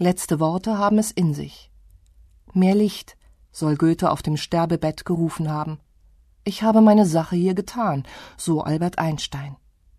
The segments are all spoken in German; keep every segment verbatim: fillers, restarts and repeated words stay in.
Letzte Worte haben es in sich. Mehr Licht, soll Goethe auf dem Sterbebett gerufen haben. Ich habe meine Sache hier getan, so Albert Einstein.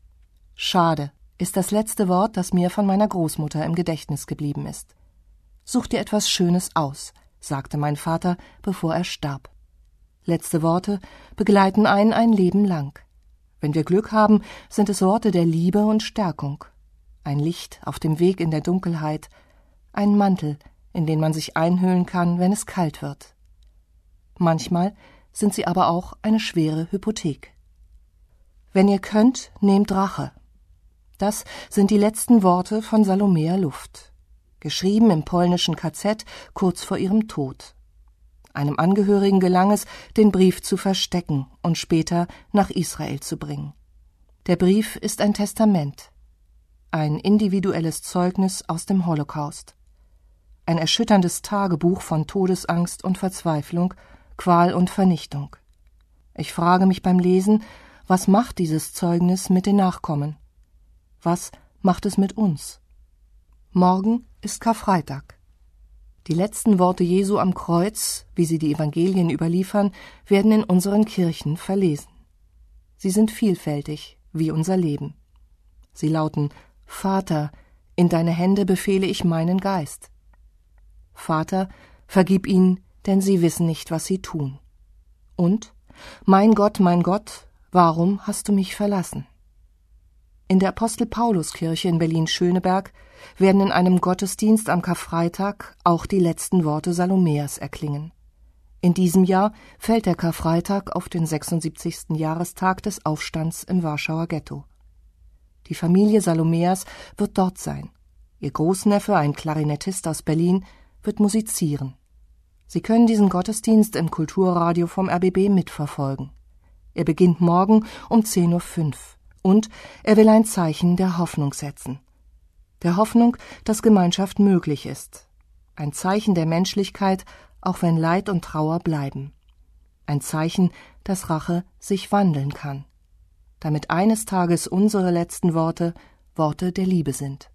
Schade ist das letzte Wort, das mir von meiner Großmutter im Gedächtnis geblieben ist. Such dir etwas Schönes aus, sagte mein Vater, bevor er starb. Letzte Worte begleiten einen ein Leben lang. Wenn wir Glück haben, sind es Worte der Liebe und Stärkung. Ein Licht auf dem Weg in der Dunkelheit, ein Mantel, in den man sich einhüllen kann, wenn es kalt wird. Manchmal sind sie aber auch eine schwere Hypothek. Wenn ihr könnt, nehmt Rache. Das sind die letzten Worte von Salomea Luft, geschrieben im polnischen K Z kurz vor ihrem Tod. Einem Angehörigen gelang es, den Brief zu verstecken und später nach Israel zu bringen. Der Brief ist ein Testament, ein individuelles Zeugnis aus dem Holocaust, ein erschütterndes Tagebuch von Todesangst und Verzweiflung, Qual und Vernichtung. Ich frage mich beim Lesen, was macht dieses Zeugnis mit den Nachkommen? Was macht es mit uns? Morgen ist Karfreitag. Die letzten Worte Jesu am Kreuz, wie sie die Evangelien überliefern, werden in unseren Kirchen verlesen. Sie sind vielfältig, wie unser Leben. Sie lauten: Vater, in deine Hände befehle ich meinen Geist. Vater, vergib ihnen, denn sie wissen nicht, was sie tun. Und: Mein Gott, mein Gott, warum hast du mich verlassen? In der Apostel-Paulus-Kirche in Berlin-Schöneberg werden in einem Gottesdienst am Karfreitag auch die letzten Worte Salomeas erklingen. In diesem Jahr fällt der Karfreitag auf den sechsundsiebzigsten Jahrestag des Aufstands im Warschauer Ghetto. Die Familie Salomeas wird dort sein. Ihr Großneffe, ein Klarinettist aus Berlin, wird musizieren. Sie können diesen Gottesdienst im Kulturradio vom R B B mitverfolgen. Er beginnt morgen um zehn Uhr fünf. Und er will ein Zeichen der Hoffnung setzen. Der Hoffnung, dass Gemeinschaft möglich ist. Ein Zeichen der Menschlichkeit, auch wenn Leid und Trauer bleiben. Ein Zeichen, dass Rache sich wandeln kann. Damit eines Tages unsere letzten Worte Worte der Liebe sind.